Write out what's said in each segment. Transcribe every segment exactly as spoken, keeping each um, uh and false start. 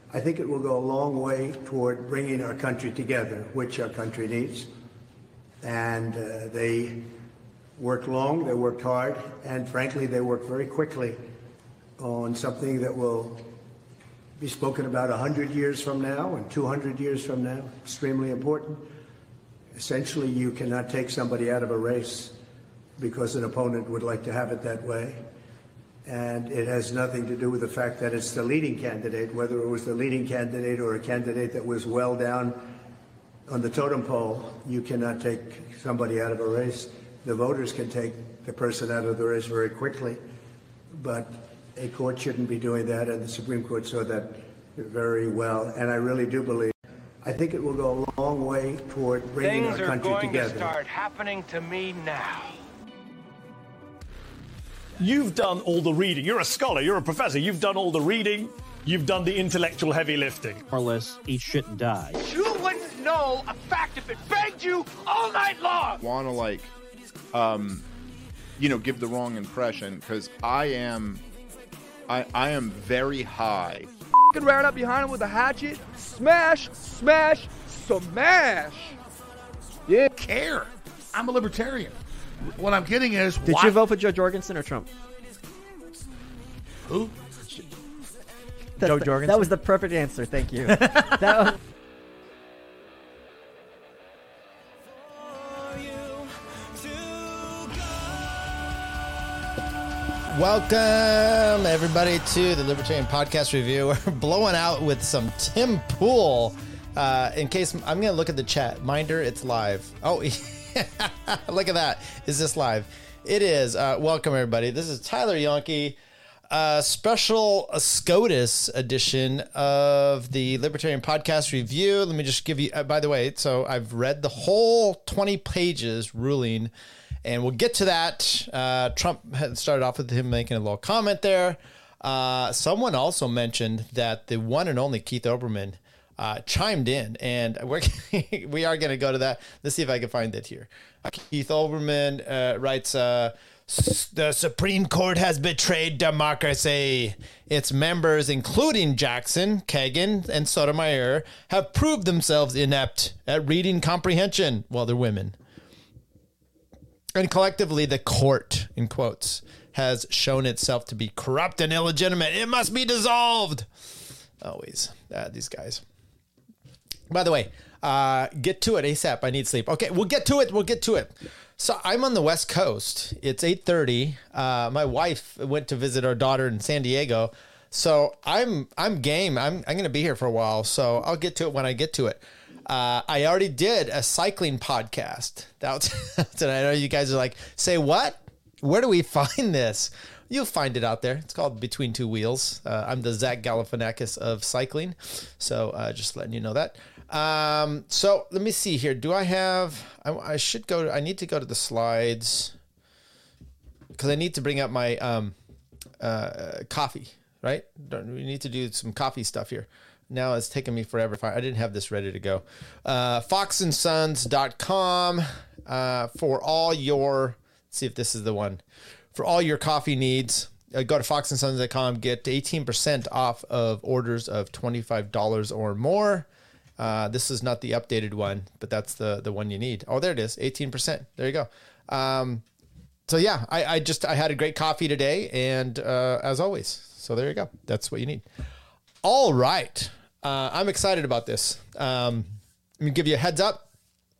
I think it will go a long way toward bringing our country together, which our country needs. And uh, they worked long, they worked hard, and frankly, they worked very quickly on something that will be spoken about one hundred years from now and two hundred years from now. Extremely important. Essentially, you cannot take somebody out of a race because an opponent would like to have it that way. And it has nothing to do with the fact that it's the leading candidate, whether it was the leading candidate or a candidate that was well down on the totem pole. You cannot take somebody out of a race. The voters can take the person out of the race very quickly, but a court shouldn't be doing that, and the Supreme Court saw that very well. And I really do believe, I think it will go a long way toward bringing our country together. Things are going to start happening to me now. You've done all the reading. You're a scholar. You're a professor. You've done all the reading. You've done the intellectual heavy lifting. More or less, eat shit and die. You wouldn't know a fact if it begged you all night long. Want to like, um, you know, give the wrong impression because I am, I I am very high. F***ing ran up behind him with a hatchet. Smash, smash, smash. Yeah. Care. I'm a libertarian. What I'm getting is, did why? you vote for Joe Jorgensen or Trump? Who? That's Joe the, Jorgensen. That was the perfect answer. Thank you. that was... Welcome, everybody, to the Libertarian Podcast Review. We're blowing out with some Tim Pool. Uh, in case I'm going to look at the chat. Minder, it's live. Oh, look at that. Is this live? It is. Uh, welcome, everybody. This is Tyler Yonke, uh, special SCOTUS edition of the Libertarian Podcast Review. Let me just give you, uh, by the way, so I've read the whole twenty pages ruling, and we'll get to that. Uh, Trump had started off with him making a little comment there. Uh, someone also mentioned that the one and only Keith Olbermann Uh, chimed in, and we're we are going to go to that. Let's see if I can find it here. Uh, Keith Olbermann uh, writes, uh, the Supreme Court has betrayed democracy. Its members, including Jackson, Kagan, and Sotomayor, have proved themselves inept at reading comprehension. Well, they're women. And collectively, the court, in quotes, has shown itself to be corrupt and illegitimate. It must be dissolved. Always. Uh, these guys. By the way, uh, get to it ASAP. I need sleep. Okay, we'll get to it. We'll get to it. So I'm on the West Coast. It's eight thirty. Uh, my wife went to visit our daughter in San Diego. So I'm I'm game. I'm I'm going to be here for a while. So I'll get to it when I get to it. Uh, I already did a cycling podcast. That's, and I know you guys are like, say what? Where do we find this? You'll find it out there. It's called Between Two Wheels. Uh, I'm the Zach Galifianakis of cycling. So uh, just letting you know that. Um, so let me see here. Do I have, I, I should go, to, I need to go to the slides because I need to bring up my um, uh, coffee, right? Don't, we need to do some coffee stuff here. Now it's taking me forever. I didn't have this ready to go. Uh, fox and sons dot com uh, for all your, let's see if this is the one. For all your coffee needs, uh, go to fox and sons dot com. Get eighteen percent off of orders of twenty-five dollars or more. Uh, this is not the updated one, but that's the, the one you need. Oh, there it is. eighteen percent. There you go. Um, so yeah, I, I just, I had a great coffee today and, uh, as always, so there you go. That's what you need. All right. Uh, I'm excited about this. Um, let me give you a heads up.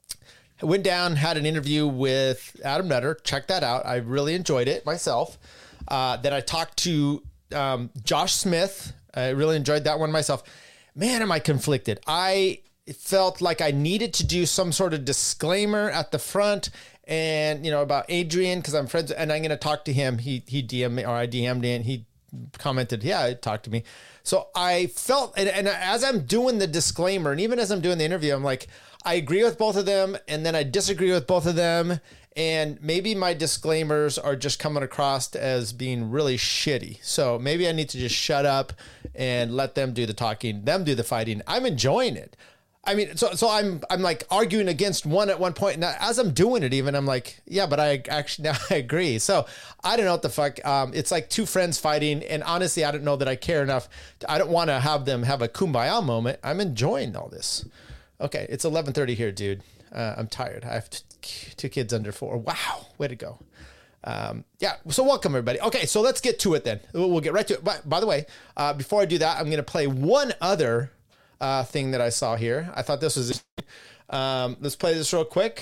I went down, had an interview with Adam Nutter. Check that out. I really enjoyed it myself. Uh, then I talked to, um, Josh Smith. I really enjoyed that one myself. Man, am I conflicted. I felt like I needed to do some sort of disclaimer at the front and, you know, about Adrian, because I'm friends, and I'm going to talk to him. He he D M'd me, or I D M'd him, and he commented, yeah, talk to me. So I felt, and, and as I'm doing the disclaimer, and even as I'm doing the interview, I'm like, I agree with both of them, and then I disagree with both of them, and maybe my disclaimers are just coming across as being really shitty. So maybe I need to just shut up and let them do the talking, them do the fighting. I'm enjoying it. I mean, so so I'm I'm like arguing against one at one point, and as I'm doing it, even I'm like, yeah, but I actually now I agree. So I don't know what the fuck. Um, it's like two friends fighting, and honestly, I don't know that I care enough. I don't want to have them have a kumbaya moment. I'm enjoying all this. Okay, it's eleven thirty here, dude. Uh, I'm tired. I have t- two kids under four. Wow, way to go. Um, yeah, so welcome everybody. Okay, so let's get to it then. We'll, we'll get right to it. By, by the way, uh, before I do that, I'm going to play one other uh, thing that I saw here. I thought this was, um, let's play this real quick.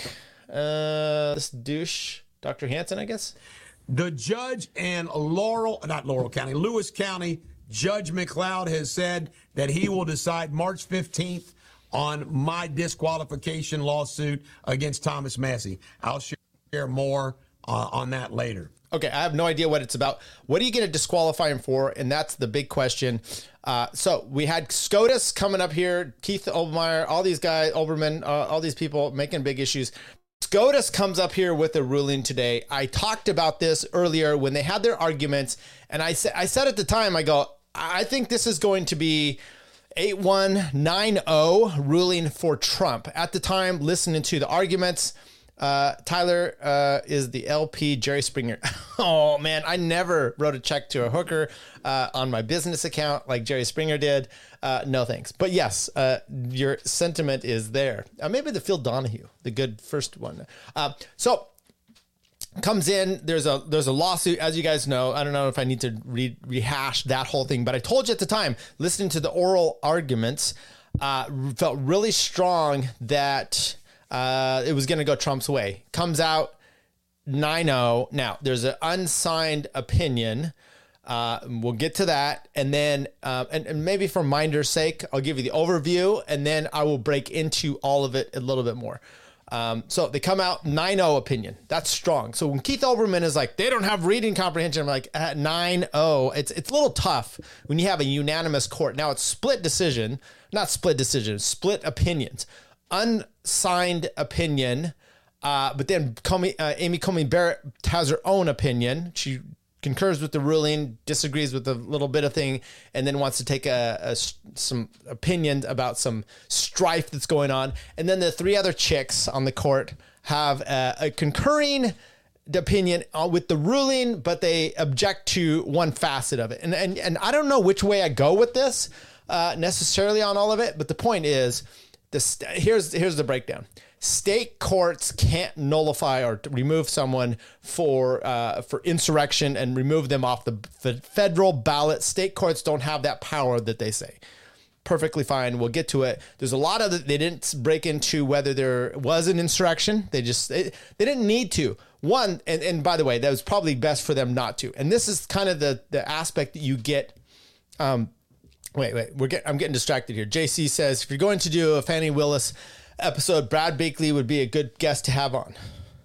Uh, this douche, Doctor Hansen, I guess. The judge in Laurel, not Laurel County, Lewis County, Judge McLeod has said that he will decide March fifteenth on my disqualification lawsuit against Thomas Massie. I'll share more Uh, on that later. Okay, I have no idea what it's about. What are you going to disqualify him for? And that's the big question. Uh, so we had SCOTUS coming up here, Keith Olbermeyer, all these guys, Olbermann, uh, all these people making big issues. SCOTUS comes up here with a ruling today. I talked about this earlier when they had their arguments, and I said, I said at the time, I go, I think this is going to be eight one nine zero ruling for Trump. At the time, listening to the arguments. Uh, Tyler uh, is the L P Jerry Springer. Oh man, I never wrote a check to a hooker uh, on my business account like Jerry Springer did. Uh, no thanks. But yes, uh, your sentiment is there. Uh, maybe the Phil Donahue, the good first one. Uh, so comes in. There's a there's a lawsuit, as you guys know. I don't know if I need to re- rehash that whole thing, but I told you at the time, listening to the oral arguments, uh, felt really strong that. Uh, it was going to go Trump's way. Comes out nine oh. Now, there's an unsigned opinion. Uh, we'll get to that. And then, uh, and, and maybe for minder's sake, I'll give you the overview, and then I will break into all of it a little bit more. Um, so they come out nine oh opinion. That's strong. So when Keith Olbermann is like, they don't have reading comprehension, I'm like, at nine oh, it's, it's a little tough when you have a unanimous court. Now, it's split decision, not split decision, split opinions. Unsigned opinion, uh, but then Comey, uh, Amy Coney Barrett has her own opinion. She concurs with the ruling, disagrees with a little bit of thing, and then wants to take a, a some opinions about some strife that's going on. And then the three other chicks on the court have a, a concurring opinion with the ruling, but they object to one facet of it. And and and I don't know which way I go with this uh, necessarily on all of it, but the point is. The st- here's here's the breakdown. State courts can't nullify or remove someone for uh, for insurrection and remove them off the f- federal ballot. State courts don't have that power that they say. Perfectly fine. We'll get to it. There's a lot of the, they didn't break into whether there was an insurrection. They just they, they didn't need to. One and, and by the way, that was probably best for them not to. And this is kind of the the aspect that you get. Um, Wait, wait, we're get, I'm getting distracted here. J C says, if you're going to do a Fannie Willis episode, Brad Bakley would be a good guest to have on.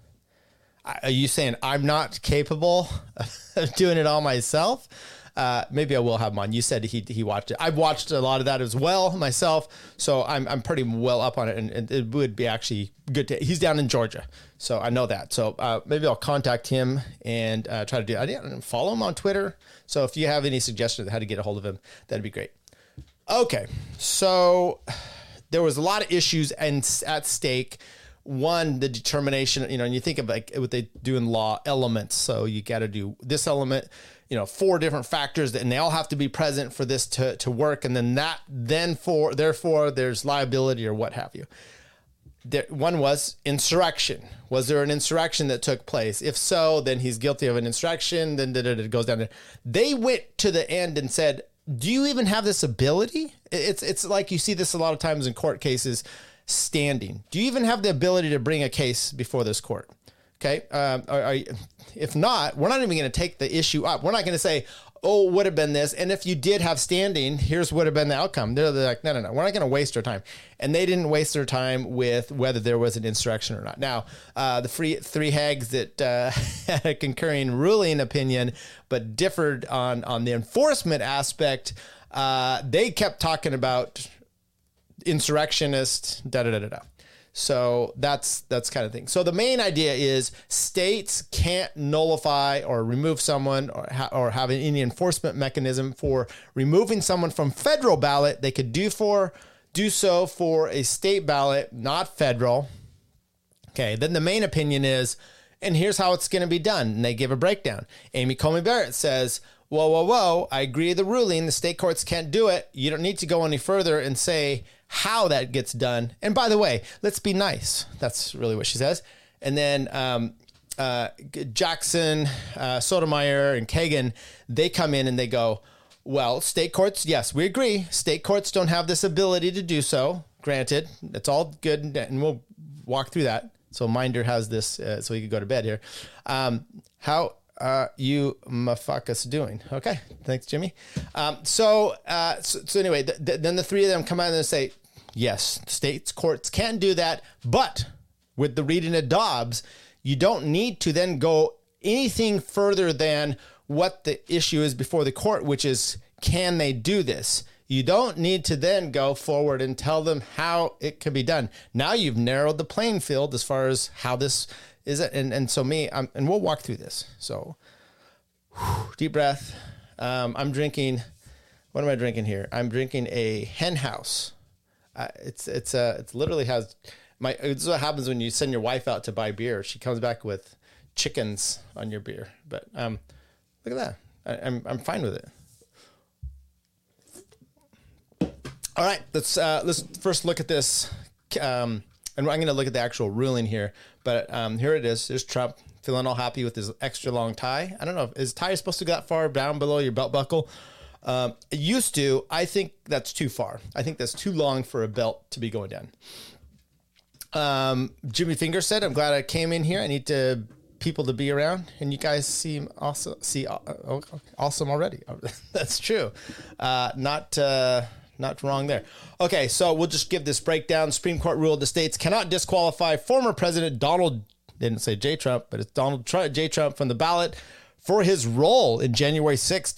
Are you saying I'm not capable of doing it all myself? Uh, maybe I will have him on. You said he he watched it. I've watched a lot of that as well myself, so I'm I'm pretty well up on it, and, and it would be actually good to. He's down in Georgia, so I know that. So uh, maybe I'll contact him and uh, try to do. I didn't follow him on Twitter, so if you have any suggestions on how to get a hold of him, that'd be great. Okay, so there was a lot of issues and at stake. One, the determination, you know, and you think of like what they do in law, elements. So you got to do this element, you know, four different factors, that, and they all have to be present for this to, to work. And then that, then for, therefore, there's liability or what have you. There, one was insurrection. Was there an insurrection that took place? If so, then he's guilty of an insurrection. Then it goes down there. They went to the end and said, do you even have this ability? It's it's like you see this a lot of times in court cases, standing. Do you even have the ability to bring a case before this court? Okay. Um, are, are you, if not, we're not even going to take the issue up. We're not going to say, oh, would have been this. And if you did have standing, here's would have been the outcome. They're like, no, no, no, we're not going to waste our time. And they didn't waste their time with whether there was an insurrection or not. Now, uh, the free, three hags that uh, had a concurring ruling opinion, but differed on, on the enforcement aspect, uh, they kept talking about insurrectionists, da, da, da, da, da. So that's that's kind of thing. So the main idea is states can't nullify or remove someone or, ha- or have any enforcement mechanism for removing someone from federal ballot. They could do for do so for a state ballot, not federal. Okay, then the main opinion is, and here's how it's going to be done. And they give a breakdown. Amy Coney Barrett says, whoa, whoa, whoa, I agree with the ruling. The state courts can't do it. You don't need to go any further and say how that gets done. And by the way, let's be nice. That's really what she says. And then um, uh, Jackson, uh, Sotomayor, and Kagan, they come in and they go, well, state courts, yes, we agree. State courts don't have this ability to do so. Granted, it's all good, and we'll walk through that. So Minder has this, uh, so he could go to bed here. Um, how are you motherfuckers doing? Okay, thanks, Jimmy. Um, so, uh, so, so anyway, th- th- then the three of them come out and say, yes, states courts can do that, but with the reading of Dobbs, you don't need to then go anything further than what the issue is before the court, which is, can they do this? You don't need to then go forward and tell them how it can be done. Now you've narrowed the playing field as far as how this is. And, and so me, I'm, and we'll walk through this. So whew, deep breath. Um, I'm drinking, what am I drinking here? I'm drinking a Hen House. Uh, it's, it's, uh, it's literally has my, this is what happens when you send your wife out to buy beer. She comes back with chickens on your beer, but, um, look at that. I, I'm, I'm fine with it. All right, let's uh, let's first look at this, um, and I'm going to look at the actual ruling here. But um, here it is. There's Trump feeling all happy with his extra long tie. I don't know, is tie supposed to go that far down below your belt buckle? Um, it used to. I think that's too far. I think that's too long for a belt to be going down. Um, Jimmy Finger said, "I'm glad I came in here. I need to people to be around, and you guys seem awesome. See, uh, awesome already. That's true. Uh, not." Uh, Not wrong there. Okay, so we'll just give this breakdown. Supreme Court ruled the states cannot disqualify former President Donald, didn't say J. Trump, but it's Donald Trump, J. Trump from the ballot for his role in January sixth.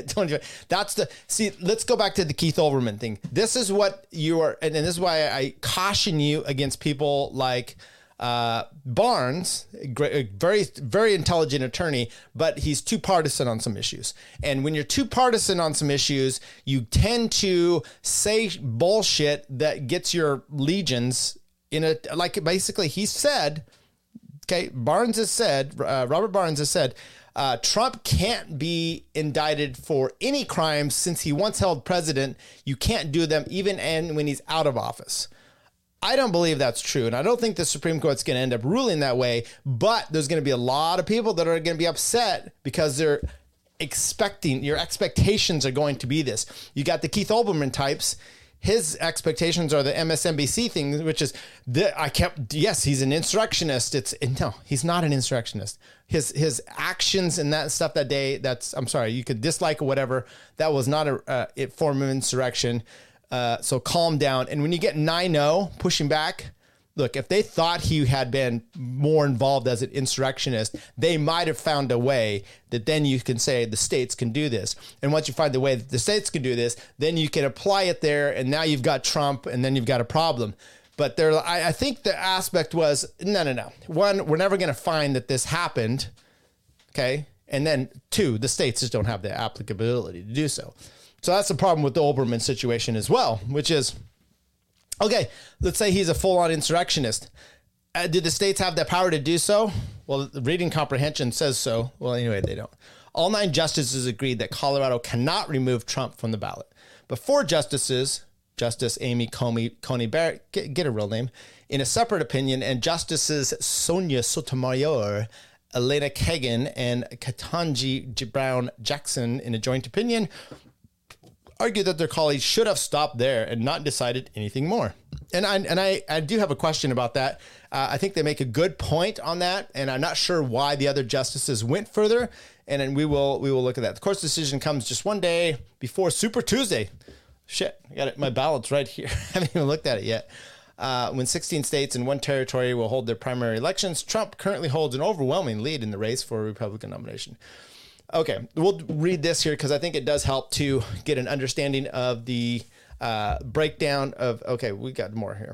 That's the, see, let's go back to the Keith Olbermann thing. This is what you are, and, and this is why I caution you against people like uh, Barnes, a very, very intelligent attorney, but he's too partisan on some issues. And when you're too partisan on some issues, you tend to say bullshit that gets your legions in a, like basically he said, okay, Barnes has said, uh, Robert Barnes has said, uh, Trump can't be indicted for any crimes since he once held president. You can't do them even and when he's out of office. I don't believe that's true, and I don't think the Supreme Court's going to end up ruling that way, but there's going to be a lot of people that are going to be upset because they're expecting, your expectations are going to be this. You got the Keith Olbermann types. His expectations are the M S N B C thing, which is, the, I kept, yes, he's an insurrectionist. It's, no, he's not an insurrectionist. His his actions and that stuff that day, that's, I'm sorry, you could dislike or whatever, that was not a uh, it form of insurrection. Uh, so calm down. And when you get nine oh pushing back, look, if they thought he had been more involved as an insurrectionist, they might have found a way that then you can say the states can do this. And once you find the way that the states can do this, then you can apply it there. And now you've got Trump and then you've got a problem. But there, I, I think the aspect was, no, no, no. One, we're never going to find that this happened. Okay. And then two, the states just don't have the applicability to do so. So that's the problem with the Olbermann situation as well, which is, okay, let's say he's a full-on insurrectionist. Uh, did the states have the power to do so? Well, the reading comprehension says so. Well, anyway, they don't. All nine justices agreed that Colorado cannot remove Trump from the ballot. But four justices, Justice Amy Coney, Coney Barrett, get, get a real name, in a separate opinion, and Justices Sonia Sotomayor, Elena Kagan, and Ketanji Brown Jackson, in a joint opinion, argued that their colleagues should have stopped there and not decided anything more. And I and I, I do have a question about that. Uh, I think they make a good point on that, and I'm not sure why the other justices went further. And then we will we will look at that. The court's decision comes just one day before Super Tuesday. Shit, I got it. My ballot's right here. I haven't even looked at it yet. Uh, when sixteen states and one territory will hold their primary elections, Trump currently holds an overwhelming lead in the race for a Republican nomination. Okay, we'll read this here because I think it does help to get an understanding of the uh, breakdown of, okay, we got more here.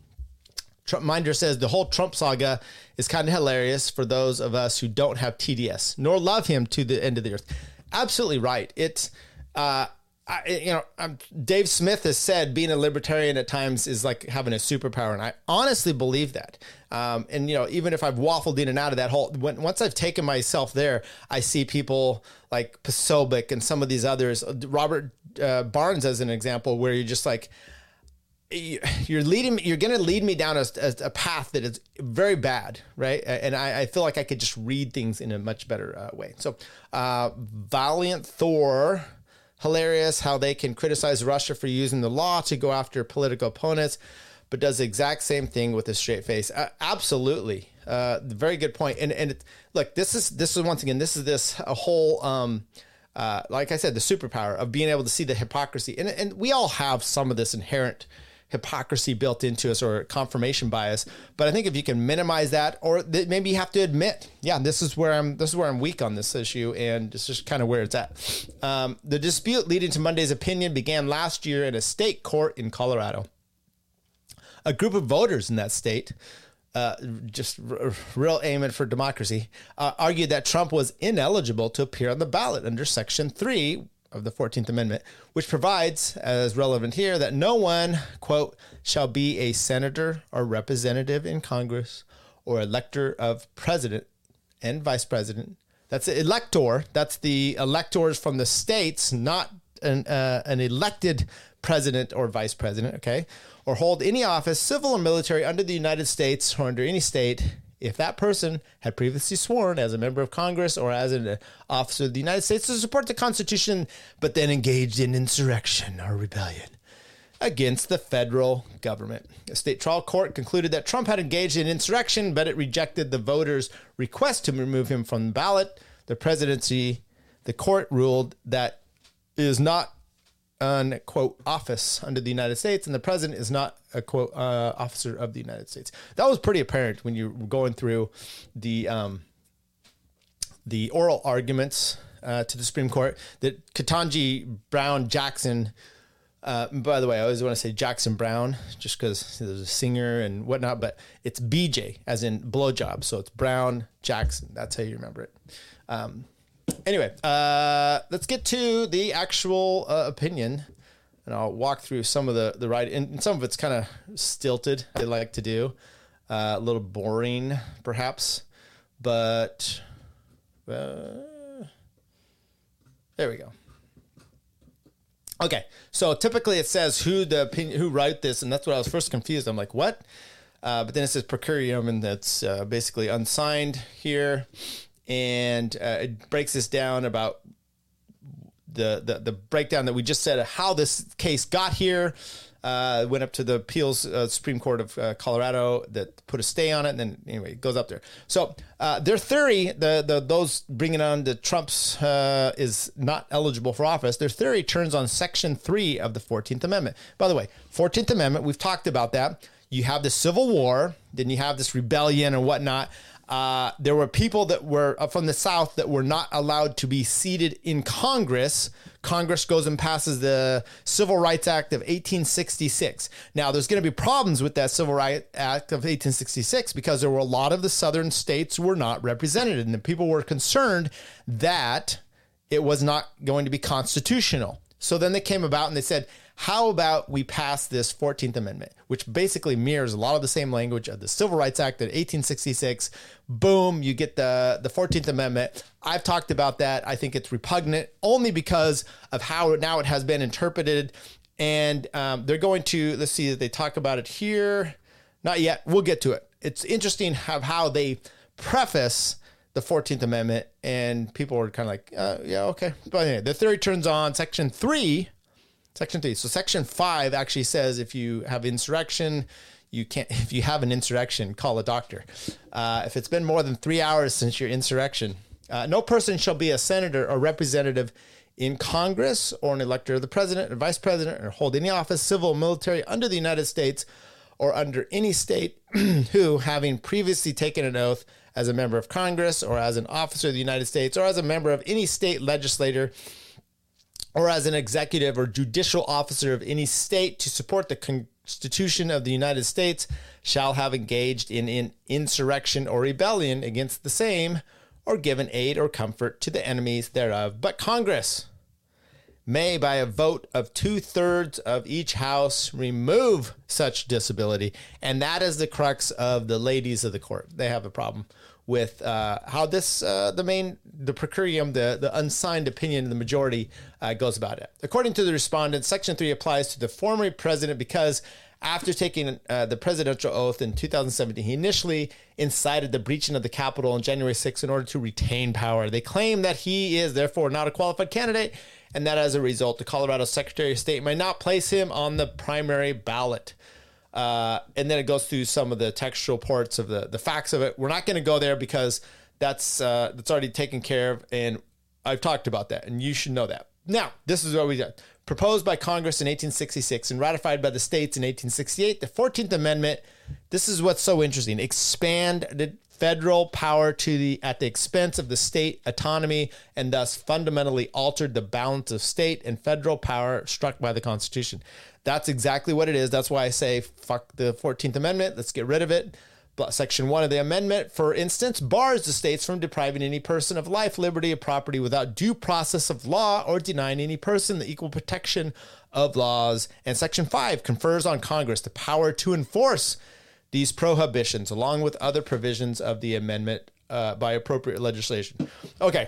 Trump Minder says the whole Trump saga is kind of hilarious for those of us who don't have T D S, nor love him to the end of the earth. Absolutely right. It's, uh, I, you know, um, Dave Smith has said being a libertarian at times is like having a superpower, and I honestly believe that. Um, and you know, even if I've waffled in and out of that whole, when, once I've taken myself there, I see people like Posobiec and some of these others, Robert uh, Barnes as an example, where you're just like, you're leading, you're going to lead me down a, a, a path that is very bad, right? And I, I feel like I could just read things in a much better uh, way. So, uh, Valiant Thor. Hilarious how they can criticize Russia for using the law to go after political opponents, but does the exact same thing with a straight face. Uh, absolutely. Uh, very good point. And, and it, look, this is, this is once again, this is this a whole, um, uh, like I said, the superpower of being able to see the hypocrisy. And, and we all have some of this inherent hypocrisy built into us or confirmation bias. But I think if you can minimize that, or th- maybe you have to admit, yeah, this is where I'm, this is where I'm weak on this issue. And it's just kind of where it's at. Um, the dispute leading to Monday's opinion began last year in a state court in Colorado. A group of voters in that state, uh, just r- real aiming for democracy, uh, argued that Trump was ineligible to appear on the ballot under Section three of the fourteenth Amendment, which provides, as relevant here, that no one, quote, shall be a senator or representative in Congress or elector of president and vice president. That's the elector. That's the electors from the states, not an, uh, an elected president or vice president, okay? Or hold any office, civil or military, under the United States or under any state, if that person had previously sworn as a member of Congress or as an officer of the United States to support the Constitution, but then engaged in insurrection or rebellion against the federal government. A state trial court concluded that Trump had engaged in insurrection, but it rejected the voters' request to remove him from the ballot. The presidency, the court ruled that it is not an, quote, office under the United States, and the president is not a, quote, uh, officer of the United States. That was pretty apparent when you were going through the um, the oral arguments uh, to the Supreme Court that Ketanji Brown Jackson, uh, by the way, I always want to say Jackson Brown just because there's a singer and whatnot, but it's B J as in blowjob. So it's Brown Jackson. That's how you remember it. Um, Anyway, uh, let's get to the actual uh, opinion, and I'll walk through some of the, the right, and some of it's kind of stilted, I like to do, uh, a little boring, perhaps, but uh, there we go. Okay, so typically it says who the opinion, who wrote this, and that's what I was first confused. I'm like, what? Uh, but then it says per curiam, and that's uh, basically unsigned here. And uh, it breaks this down about the, the the breakdown that we just said of how this case got here. Uh, went up to the appeals uh, Supreme Court of uh, Colorado that put a stay on it, and then anyway it goes up there. So uh, their theory, the the those bringing on the Trump's uh, is not eligible for office. Their theory turns on Section three of the fourteenth Amendment. By the way, fourteenth Amendment, we've talked about that. You have the Civil War, then you have this rebellion and whatnot. Uh, there were people that were uh, from the South that were not allowed to be seated in Congress. Congress goes and passes the Civil Rights Act of eighteen sixty-six. Now, there's going to be problems with that Civil Rights Act of eighteen sixty-six because there were a lot of the southern states were not represented, and the people were concerned that it was not going to be constitutional. So then they came about and they said, how about we pass this fourteenth Amendment, which basically mirrors a lot of the same language of the Civil Rights Act of eighteen sixty-six. Boom, you get the, the fourteenth Amendment. I've talked about that. I think it's repugnant only because of how now it has been interpreted. And um, they're going to, let's see, they talk about it here. Not yet. We'll get to it. It's interesting how, how they preface the fourteenth Amendment, and people were kind of like, uh, yeah, okay. But anyway, the theory turns on Section three. Section three. So Section five actually says if you have insurrection, you can't, if you have an insurrection, call a doctor. Uh, if it's been more than three hours since your insurrection, uh, no person shall be a senator or representative in Congress or an elector of the president or vice president or hold any office, civil or military, under the United States or under any state who, having previously taken an oath as a member of Congress or as an officer of the United States or as a member of any state legislature or as an executive or judicial officer of any state to support the Constitution of the United States, shall have engaged in, in insurrection or rebellion against the same, or given aid or comfort to the enemies thereof. But Congress may, by a vote of two-thirds of each house, remove such disability. And that is the crux of the ladies of the court. They have a problem with uh, how this, uh, the main, the per curiam, the, the unsigned opinion of the majority uh, goes about it. According to the respondent, Section three applies to the former president because after taking uh, the presidential oath in two thousand seventeen, he initially incited the breaching of the Capitol on January sixth in order to retain power. They claim that he is therefore not a qualified candidate, and that as a result, the Colorado Secretary of State might not place him on the primary ballot. Uh, and then it goes through some of the textual parts of the, the facts of it. We're not going to go there because that's uh, that's already taken care of, and I've talked about that, and you should know that. Now, this is what we got. Proposed by Congress in eighteen sixty-six and ratified by the states in eighteen sixty-eight, the fourteenth Amendment, this is what's so interesting, expanded federal power to the at the expense of the state autonomy and thus fundamentally altered the balance of state and federal power struck by the Constitution. That's exactly what it is. That's why I say fuck the fourteenth Amendment. Let's get rid of it. But Section one of the amendment, for instance, bars the states from depriving any person of life, liberty, or property without due process of law or denying any person the equal protection of laws. And Section five confers on Congress the power to enforce these prohibitions along with other provisions of the amendment uh, by appropriate legislation. Okay.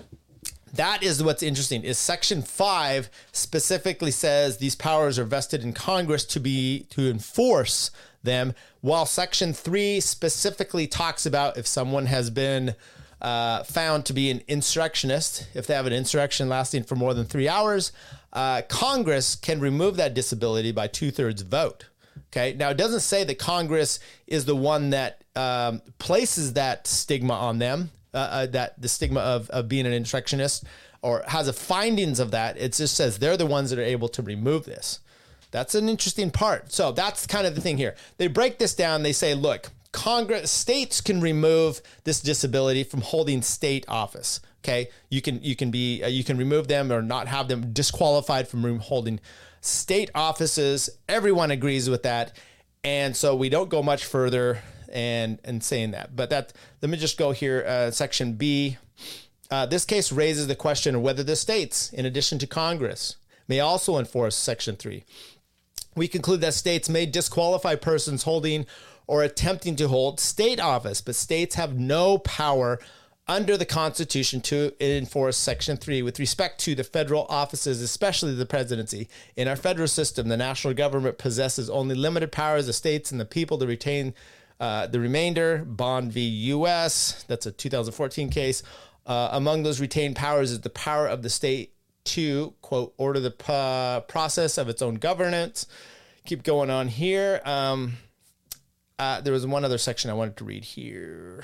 That is what's interesting is Section five specifically says these powers are vested in Congress to be to enforce them, while Section three specifically talks about if someone has been uh, found to be an insurrectionist, if they have an insurrection lasting for more than three hours, uh, Congress can remove that disability by two-thirds vote. Okay. Now, it doesn't say that Congress is the one that um, places that stigma on them. Uh, uh, that the stigma of, of being an insurrectionist or has a findings of that. It just says they're the ones that are able to remove this. That's an interesting part. So that's kind of the thing here. They break this down. They say, look, Congress, states can remove this disability from holding state office. Okay. You can, you can be, uh, you can remove them or not have them disqualified from holding state offices. Everyone agrees with that. And so we don't go much further and and saying that. But that, let me just go here, uh, Section B. Uh, this case raises the question of whether the states, in addition to Congress, may also enforce Section three. We conclude that states may disqualify persons holding or attempting to hold state office, but states have no power under the Constitution to enforce Section three with respect to the federal offices, especially the presidency. In our federal system, the national government possesses only limited powers. The states and the people to retain Uh, the remainder, Bond v. U S, that's a two thousand fourteen case. Uh, among those retained powers is the power of the state to, quote, order the uh, process of its own governance. Keep going on here. Um, uh, there was one other section I wanted to read here.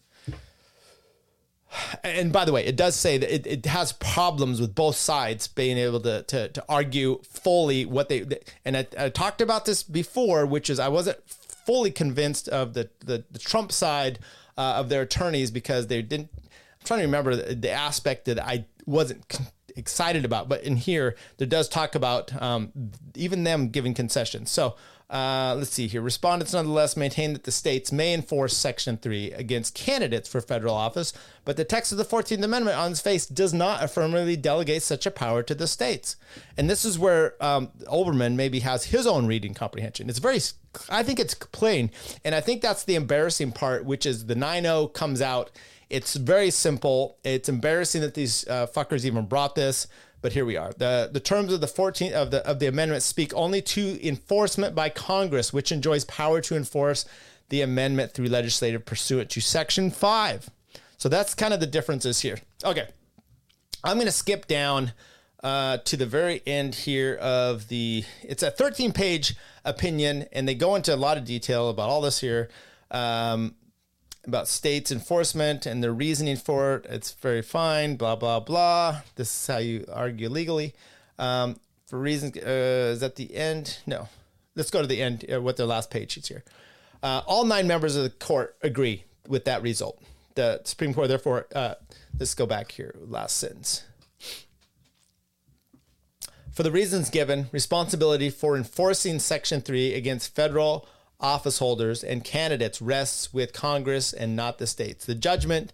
And by the way, it does say that it, it has problems with both sides being able to, to, to argue fully what they, and I, I talked about this before, which is I wasn't fully convinced of the, the, the Trump side uh, of their attorneys because they didn't, I'm trying to remember the, the aspect that I wasn't excited about, but in here, there does talk about um, even them giving concessions. So uh, let's see here. Respondents nonetheless maintain that the states may enforce Section three against candidates for federal office, but the text of the fourteenth Amendment on its face does not affirmatively delegate such a power to the states. And this is where um, Olbermann maybe has his own reading comprehension. It's very, I think it's plain. And I think that's the embarrassing part, which is the nine oh comes out. It's very simple. It's embarrassing that these uh, fuckers even brought this, but here we are. The the terms of the fourteenth of the of the amendment speak only to enforcement by Congress, which enjoys power to enforce the amendment through legislative pursuant to Section five. So that's kind of the differences here. Okay. I'm going to skip down uh, to the very end here of the, it's a thirteen page opinion, and they go into a lot of detail about all this here. Um, about states enforcement and their reasoning for it. It's very fine, blah, blah, blah. This is how you argue legally. Um, for reasons, uh, is that the end? No. Let's go to the end, uh, what their last page is here. Uh, all nine members of the court agree with that result. The Supreme Court, therefore, uh, let's go back here, last sentence. For the reasons given, responsibility for enforcing Section three against federal office holders and candidates rests with Congress and not the states. The judgment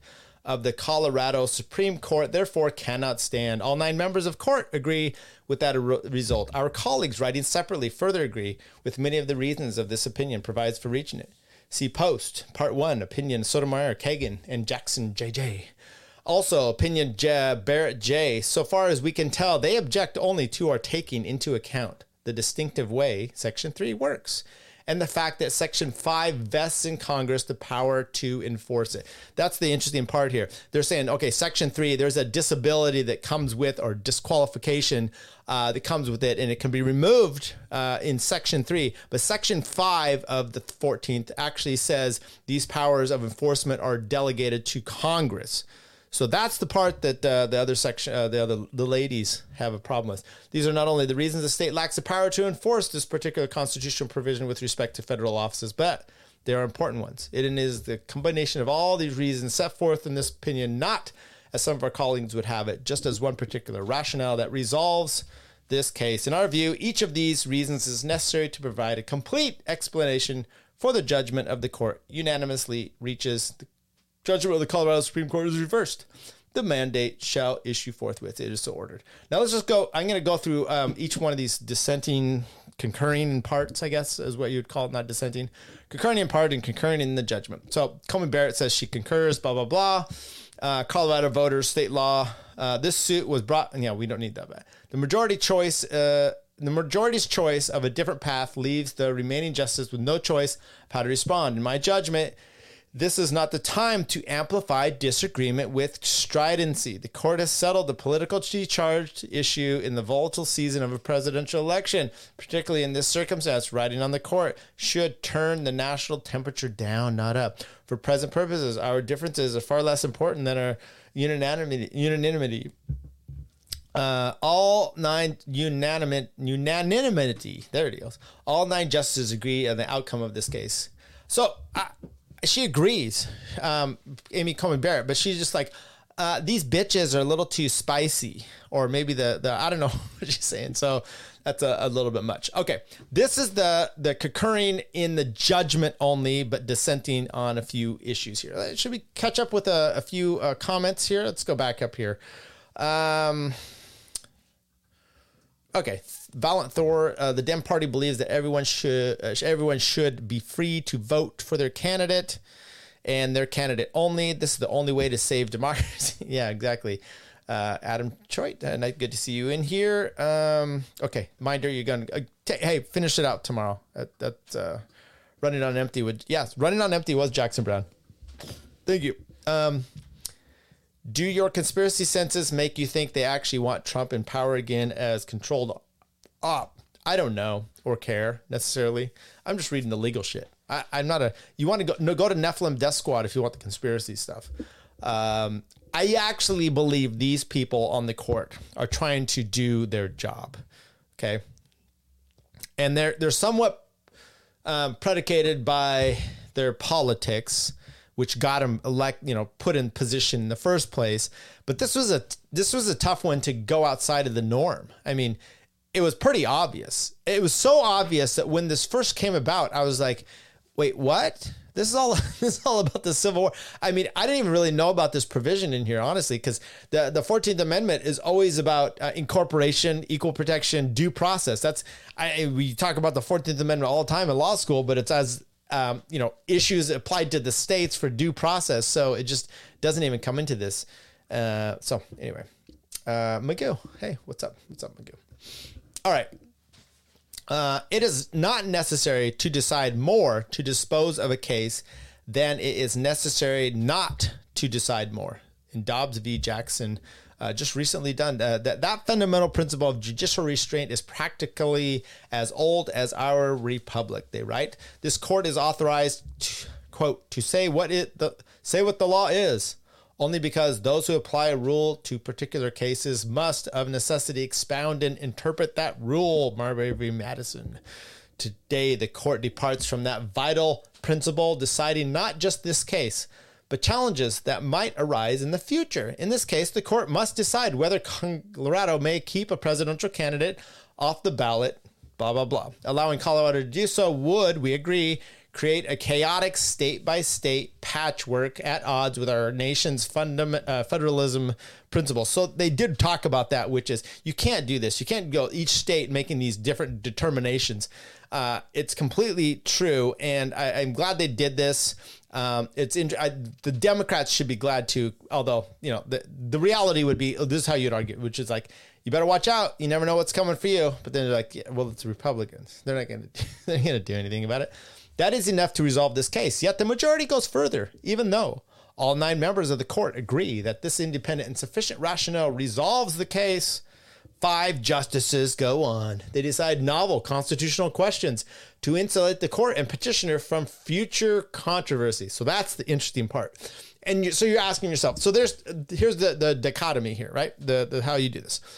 of the Colorado Supreme Court, therefore cannot stand. All nine members of court agree with that re- result. Our colleagues writing separately further agree with many of the reasons of this opinion provides for reaching it. See Post, Part one, Opinion Sotomayor, Kagan, and Jackson J J. Also, Opinion J- Barrett J. So far as we can tell, they object only to our taking into account the distinctive way Section three works, and the fact that Section five vests in Congress the power to enforce it. That's the interesting part here. They're saying, okay, Section three, there's a disability that comes with, or disqualification uh, that comes with it, and it can be removed uh, in Section three. But Section five of the fourteenth actually says these powers of enforcement are delegated to Congress. So that's the part that uh, the other section, uh, the other the ladies have a problem with. These are not only the reasons the state lacks the power to enforce this particular constitutional provision with respect to federal offices, but they are important ones. It is the combination of all these reasons set forth in this opinion, not as some of our colleagues would have it, just as one particular rationale that resolves this case. In our view, each of these reasons is necessary to provide a complete explanation for the judgment of the court unanimously reaches the judgment of the Colorado Supreme Court is reversed. The mandate shall issue forthwith. It is so ordered. Now let's just go. I'm going to go through um, each one of these dissenting, concurring in parts, I guess is what you would call it, not dissenting. Concurring in part and concurring in the judgment. So Coleman Barrett says she concurs, blah, blah, blah. Uh, Colorado voters, state law. Uh, this suit was brought, yeah, we don't need that. But the majority choice, uh, the majority's choice of a different path leaves the remaining justices with no choice of how to respond. In my judgment, this is not the time to amplify disagreement with stridency. The court has settled the politically charged issue in the volatile season of a presidential election, particularly in this circumstance. Riding on the court should turn the national temperature down, not up. For present purposes, our differences are far less important than our unanimity. unanimity. Uh, all nine unanimate, unanimity, there it goes. All nine justices agree on the outcome of this case. So, I, she agrees, um, Amy Coney Barrett, but she's just like, uh, these bitches are a little too spicy, or maybe the, the I don't know what she's saying. So that's a, a little bit much. Okay. This is the, the concurring in the judgment only, but dissenting on a few issues here. Should we catch up with a, a few uh, comments here? Let's go back up here. Um, Okay, Valiant Thor, uh, the Dem Party believes that everyone should uh, everyone should be free to vote for their candidate and their candidate only. This is the only way to save democracy. Yeah, exactly. Uh, Adam Choit, uh, good to see you in here. Um, okay, Minder, you're going to... Uh, t- hey, finish it out tomorrow. That, that uh, Running on Empty would... Yes, Running on Empty was Jackson Brown. Thank you. Um, do your conspiracy senses make you think they actually want Trump in power again as controlled op? I don't know or care necessarily. I'm just reading the legal shit. I, I'm not a... You want to go... No, go to Nephilim Death Squad if you want the conspiracy stuff. Um... I actually believe these people on the court are trying to do their job, okay? And they're they're somewhat um, predicated by their politics, which got them elect, you know, put in position in the first place. But this was a this was a tough one to go outside of the norm. I mean, it was pretty obvious. It was so obvious that when this first came about, I was like, "Wait, what?" This is all. This is all about the Civil War. I mean, I didn't even really know about this provision in here, honestly, because the the fourteenth Amendment is always about uh, incorporation, equal protection, due process. That's I we talk about the fourteenth Amendment all the time in law school, but it's as um, you know, issues applied to the states for due process. So it just doesn't even come into this. Uh, so anyway, uh, Magoo, hey, what's up? What's up, Magoo? All right. Uh, it is not necessary to decide more to dispose of a case than it is necessary not to decide more. In Dobbs v. Jackson, uh, just recently done, uh, that, that fundamental principle of judicial restraint is practically as old as our republic, they write. This court is authorized, to, quote, to say what it the say what the law is, only because those who apply a rule to particular cases must, of necessity, expound and interpret that rule, Marbury v. Madison. Today, the court departs from that vital principle, deciding not just this case, but challenges that might arise in the future. In this case, the court must decide whether Colorado may keep a presidential candidate off the ballot, blah, blah, blah. Allowing Colorado to do so would, we agree, create a chaotic state-by-state patchwork at odds with our nation's fundam- uh, federalism principles. So they did talk about that, which is you can't do this. You can't go each state making these different determinations. Uh, it's completely true, and I, I'm glad they did this. Um, it's in, I, the Democrats should be glad too, although, you know, the, the reality would be, this is how you'd argue, which is like, you better watch out. You never know what's coming for you. But then they're like, yeah, well, it's Republicans. They're not going to they're going to do anything about it. That is enough to resolve this case. Yet the majority goes further, even though all nine members of the court agree that this independent and sufficient rationale resolves the case. Five justices go on. They decide novel constitutional questions to insulate the court and petitioner from future controversy. So that's the interesting part. And you, so you're asking yourself, so there's here's the, the dichotomy here, right? The, the how you do this.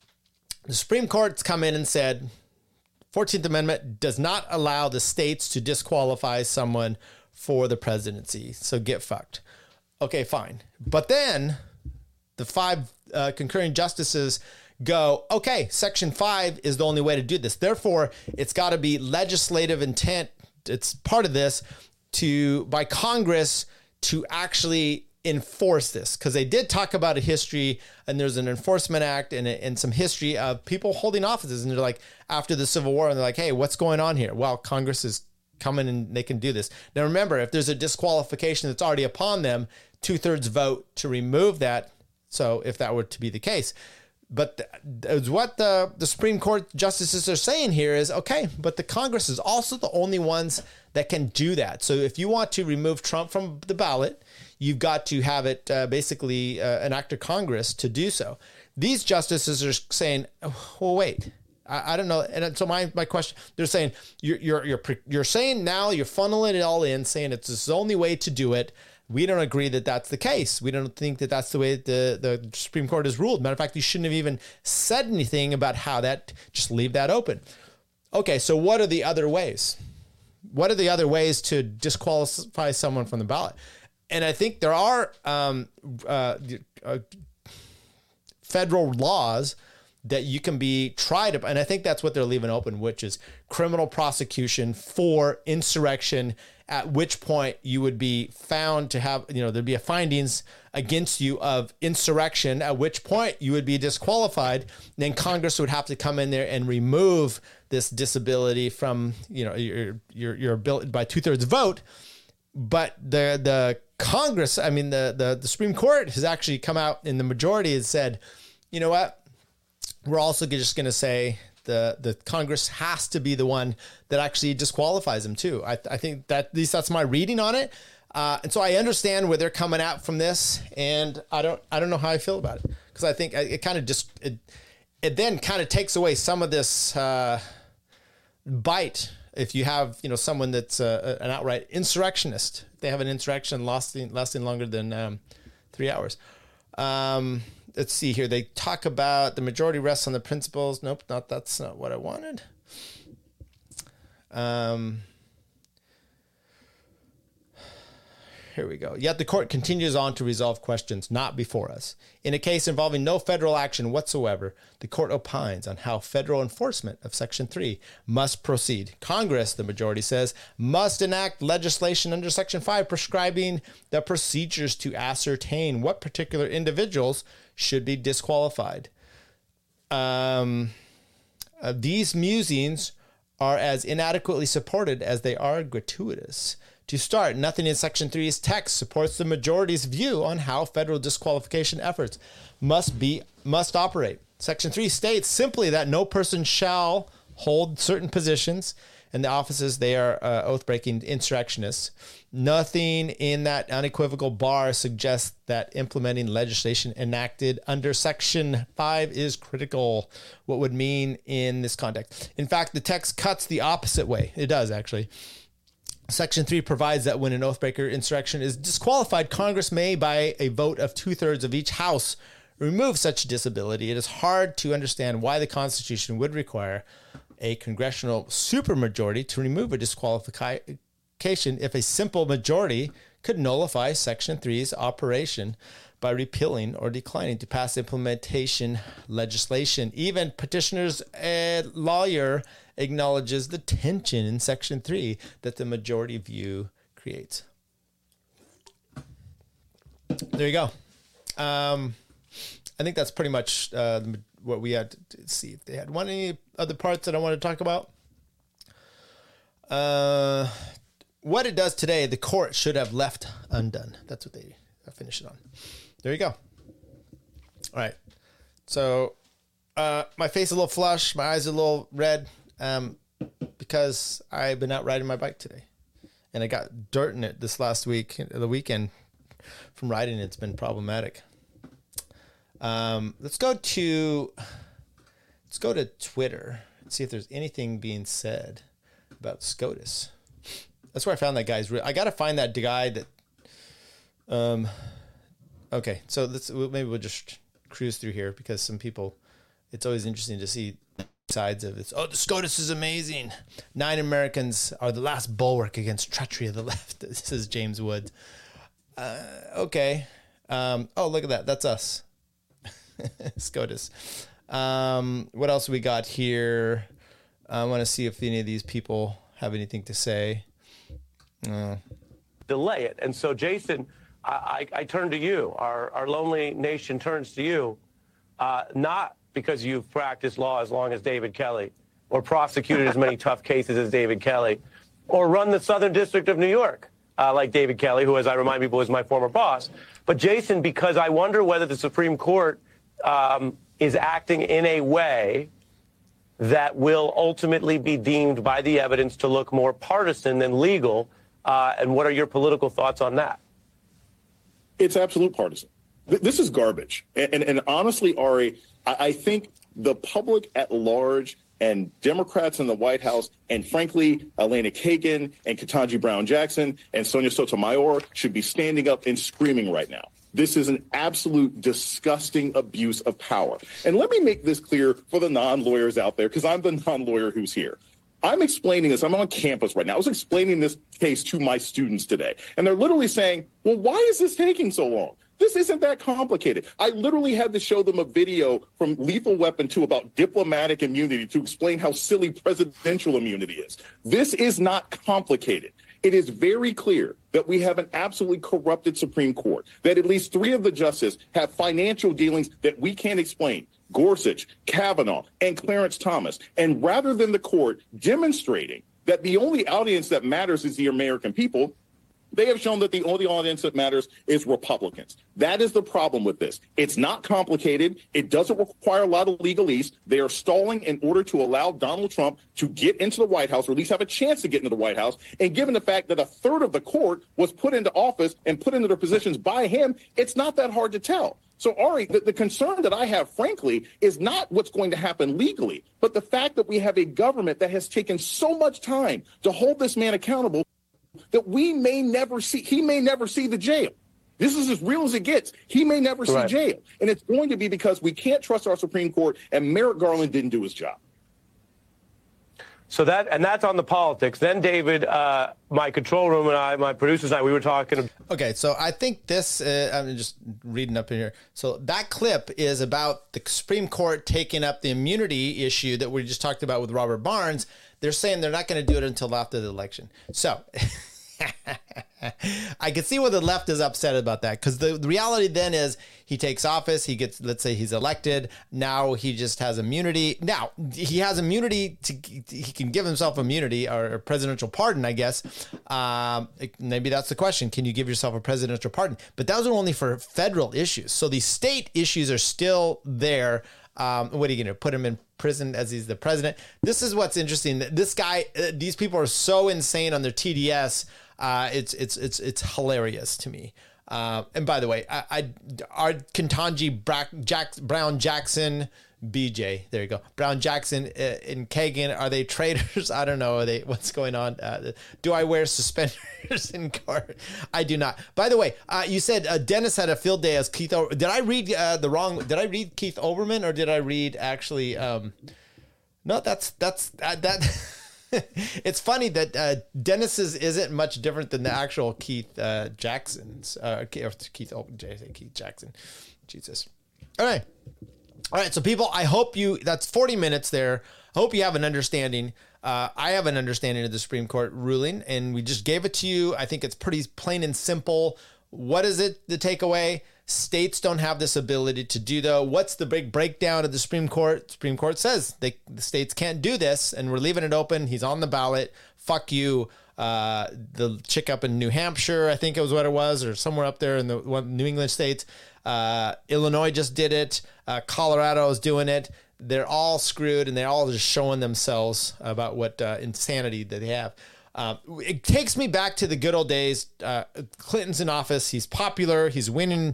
The Supreme Court's come in and said, fourteenth Amendment does not allow the states to disqualify someone for the presidency. So get fucked. Okay, fine. But then the five uh, concurring justices go, okay, Section five is the only way to do this. Therefore, it's got to be legislative intent. It's part of this to by Congress to actually enforce this, because they did talk about a history, and there's an enforcement act and, and some history of people holding offices, and they're like, after the Civil War, and they're like, hey, what's going on here? Well, Congress is coming and they can do this. Now, remember, if there's a disqualification that's already upon them, two-thirds vote to remove that. So if that were to be the case. But th- what the, the Supreme Court justices are saying here is, okay, but the Congress is also the only ones that can do that. So if you want to remove Trump from the ballot, you've got to have it uh, basically uh, an act of Congress to do so. These justices are saying, oh, well, wait, I, I don't know. And so my, my question, they're saying, you're, you're, you're, you're saying now you're funneling it all in, saying it's the only way to do it. We don't agree that that's the case. We don't think that that's the way the, the Supreme Court has ruled. Matter of fact, you shouldn't have even said anything about how that, just leave that open. Okay, so what are the other ways? What are the other ways to disqualify someone from the ballot? And I think there are um, uh, uh, federal laws that you can be tried. And I think that's what they're leaving open, which is criminal prosecution for insurrection, at which point you would be found to have, you know, there'd be a findings against you of insurrection, at which point you would be disqualified. Then Congress would have to come in there and remove this disability from, you know, your, your, your bill by two thirds vote. But the, the Congress, I mean, the, the, the Supreme Court has actually come out in the majority and said, you know what, we're also just going to say the, the Congress has to be the one that actually disqualifies them too. I, I think that at least that's my reading on it. Uh, and so I understand where they're coming out from this, and I don't, I don't know how I feel about it, because I think it kind of just, it, it then kind of takes away some of this uh, bite. If you have, you know, someone that's uh, an outright insurrectionist, they have an insurrection lasting, lasting longer than um, three hours. Um, let's see here. They talk about the majority rests on the principles. Nope, not that's not what I wanted. Um, here we go. Yet the court continues on to resolve questions not before us. In a case involving no federal action whatsoever, the court opines on how federal enforcement of Section three must proceed. Congress, the majority says, must enact legislation under Section five prescribing the procedures to ascertain what particular individuals should be disqualified. Um, uh, these musings are as inadequately supported as they are gratuitous. To start, nothing in Section three's text supports the majority's view on how federal disqualification efforts must be must operate. Section three states simply that no person shall hold certain positions in the offices they are uh, oath-breaking insurrectionists. Nothing in that unequivocal bar suggests that implementing legislation enacted under Section five is critical. What would mean in this context? In fact, the text cuts the opposite way. It does, actually. Section three provides that when an oathbreaker insurrection is disqualified, Congress may, by a vote of two-thirds of each house, remove such disability. It is hard to understand why the Constitution would require a congressional supermajority to remove a disqualification if a simple majority could nullify Section three's operation. by repealing or declining to pass implementation legislation. Even petitioner's uh, lawyer acknowledges the tension in Section three that the majority view creates. There you go. Um, I think that's pretty much uh, what we had to see if they had one any other parts that I want to talk about. Uh, what it does today, the court should have left undone. That's what they finished it on. There you go. All right. So uh, my face is a little flush. My eyes are a little red um, because I've been out riding my bike today. And I got dirt in it this last week, the weekend from riding. It's been problematic. Um, let's go to let's go to Twitter and see if there's anything being said about SCOTUS. That's where I found that guy's real. I got to find that guy that. Um. Okay, so let's maybe we'll just cruise through here because some people, it's always interesting to see sides of this. Oh, the SCOTUS is amazing. Nine Americans are the last bulwark against treachery of the left. This is James Woods. Uh, okay. Um, oh, look at that. That's us. SCOTUS. Um, what else we got here? I want to see if any of these people have anything to say. Uh, Delay it. And so, Jason, I, I, I turn to you. Our, our lonely nation turns to you, uh, not because you've practiced law as long as David Kelly or prosecuted as many tough cases as David Kelly or run the Southern District of New York uh, like David Kelly, who, as I remind people, was my former boss. But, Jason, because I wonder whether the Supreme Court um, is acting in a way that will ultimately be deemed by the evidence to look more partisan than legal. Uh, and what are your political thoughts on that? It's absolute partisan. This is garbage. And, and, and honestly, Ari, I, I think the public at large and Democrats in the White House and, frankly, Elena Kagan and Ketanji Brown Jackson and Sonia Sotomayor should be standing up and screaming right now. This is an absolute disgusting abuse of power. And let me make this clear for the non-lawyers out there, because I'm the non-lawyer who's here. I'm explaining this. I'm on campus right now. I was explaining this case to my students today, and they're literally saying, well, why is this taking so long? This isn't that complicated. I literally had to show them a video from Lethal Weapon two about diplomatic immunity to explain how silly presidential immunity is. This is not complicated. It is very clear that we have an absolutely corrupted Supreme Court, that at least three of the justices have financial dealings that we can't explain. Gorsuch, Kavanaugh, and Clarence Thomas. And rather than the court demonstrating that the only audience that matters is the American people, they have shown that the only audience that matters is Republicans. That is the problem with this. It's not complicated. It doesn't require a lot of legalese. They are stalling in order to allow Donald Trump to get into the White House, or at least have a chance to get into the White House. And given the fact that a third of the court was put into office and put into their positions by him, it's not that hard to tell. So, Ari, the, the concern that I have, frankly, is not what's going to happen legally, but the fact that we have a government that has taken so much time to hold this man accountable that we may never see, he may never see the jail. This is as real as it gets. He may never see Right. jail. And it's going to be because we can't trust our Supreme Court, and Merrick Garland didn't do his job. So that, and that's on the politics. Then, David, uh, my control room and I, my producers and I, we were talking. Okay, so I think this, uh, I'm just reading up in here. So that clip is about the Supreme Court taking up the immunity issue that we just talked about with Robert Barnes. They're saying they're not going to do it until after the election. So I can see why the left is upset about that, because the, the reality then is he takes office, he gets, let's say he's elected, now he just has immunity. Now, he has immunity, to he can give himself immunity or a presidential pardon, I guess. Um, maybe that's the question. Can you give yourself a presidential pardon? But those are only for federal issues. So the state issues are still there. Um, what are you going to put him in prison as he's the president? This is what's interesting. This guy, uh, these people are so insane on their T D S. Uh, it's it's it's it's hilarious to me. Uh, and by the way, I, I our Ketanji Bra- Jack, Brown Jackson, B J, there you go, Brown Jackson uh, and Kagan, are they traitors? I don't know. Are they? What's going on? Uh, do I wear suspenders in court? I do not. By the way, uh, you said uh, Dennis had a field day as Keith. O- did I read uh, the wrong? Did I read Keith Olbermann or did I read actually? Um, no, that's that's uh, that. it's funny that uh, Dennis's isn't much different than the actual Keith uh, Jackson's. Uh, Keith, oh, Keith Jackson. Jesus. All right. All right. So people, I hope you, that's forty minutes there. I hope you have an understanding. Uh, I have an understanding of the Supreme Court ruling, and we just gave it to you. I think it's pretty plain and simple. What is it, the takeaway? States don't have this ability to do, though. What's the big breakdown of the Supreme Court? Supreme Court says they, the states can't do this, and we're leaving it open. He's on the ballot. Fuck you. Uh, the chick up in New Hampshire, I think it was what it was, or somewhere up there in the one, New England states. Uh, Illinois just did it. Uh, Colorado is doing it. They're all screwed, and they're all just showing themselves about what uh, insanity that they have. Um, it takes me back to the good old days. Uh, Clinton's in office. He's popular. He's winning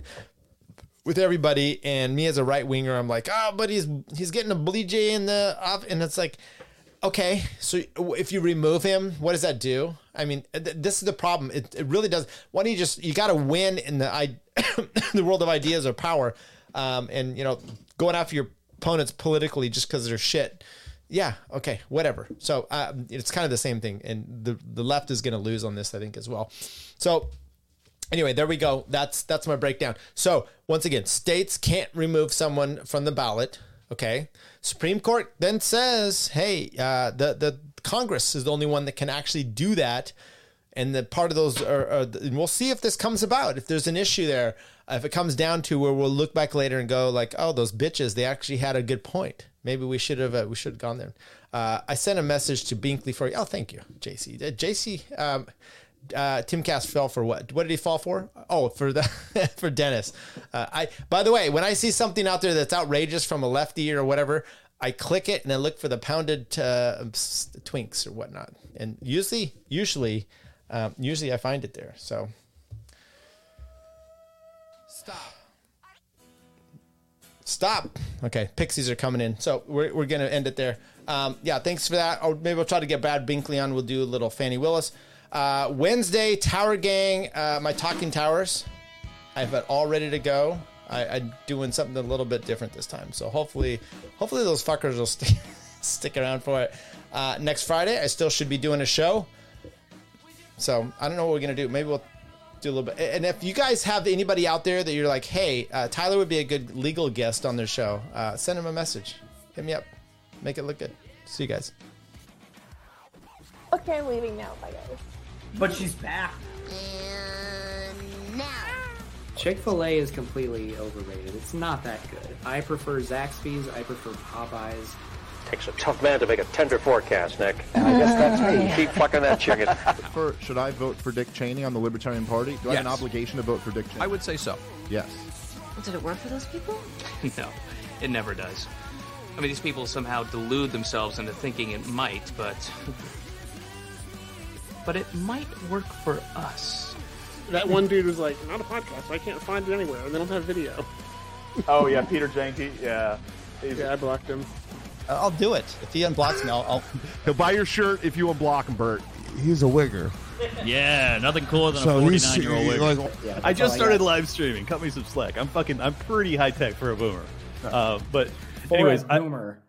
with everybody. And me as a right winger, I'm like, oh, but he's he's getting a Blue Jay in the off. And it's like, okay, so if you remove him, what does that do? I mean, th- this is the problem. It, it really does. Why don't you just, you got to win in the I, the world of ideas or power. Um, and, you know, going after your opponents politically just because they're shit. Yeah. Okay. Whatever. So uh, it's kind of the same thing, and the the left is going to lose on this, I think, as well. So anyway, there we go. That's that's my breakdown. So once again, states can't remove someone from the ballot. Okay. Supreme Court then says, hey, uh, the the Congress is the only one that can actually do that, and the part of those are, are and we'll see if this comes about. If there's an issue there, if it comes down to where we'll look back later and go like, oh, those bitches, they actually had a good point. Maybe we should have uh, we should have gone there. Uh, I sent a message to Binkley for oh, thank you, J C. Uh, J C, um, uh, Timcast fell for what? What did he fall for? Oh, for the for Dennis. Uh, I by the way, when I see something out there that's outrageous from a lefty or whatever, I click it and I look for the pounded uh, twinks or whatnot. And usually, usually, um, usually I find it there. So stop. Stop. Okay, Pixies are coming in. So we're, we're going to end it there. Um, yeah, thanks for that. Or maybe we'll try to get Brad Binkley on. We'll do a little Fannie Willis. Uh, Wednesday, Tower Gang, uh, my Talking Towers. I have it all ready to go. I, I'm doing something a little bit different this time. So hopefully hopefully those fuckers will st- stick around for it. Uh, next Friday, I still should be doing a show. So I don't know what we're going to do. Maybe we'll do a little bit. And if you guys have anybody out there that you're like, hey, uh, Tyler would be a good legal guest on their show, uh, send him a message. Hit me up. Make it look good. See you guys. Okay, I'm leaving now. Bye, guys. But she's back. And now. Chick-fil-A is completely overrated. It's not that good. I prefer Zaxby's. I prefer Popeyes. Takes a tough man to make a tender forecast, Nick. And I guess that's me. Keep fucking that chicken. For, should I vote for Dick Cheney on the Libertarian Party? Do I have an Yes. obligation to vote for Dick Cheney? I would say so. Yes. Did it work for those people? No, it never does. I mean, these people somehow delude themselves into thinking it might, but... But it might work for us. That one dude was like, not a podcast. I can't find it anywhere. And they don't have video. Oh, yeah, Peter Janke. Yeah. He's... Yeah, I blocked him. I'll do it. If he unblocks me, I'll... I'll... He'll buy your shirt if you unblock him, Bert. He's a wigger. Yeah, nothing cooler than So a he's- forty-nine-year-old wigger. like- Yeah, I just that's all I started got. live streaming. Cut me some slack. I'm fucking. I'm pretty high tech for a boomer. Uh, but For anyways, a I, boomer.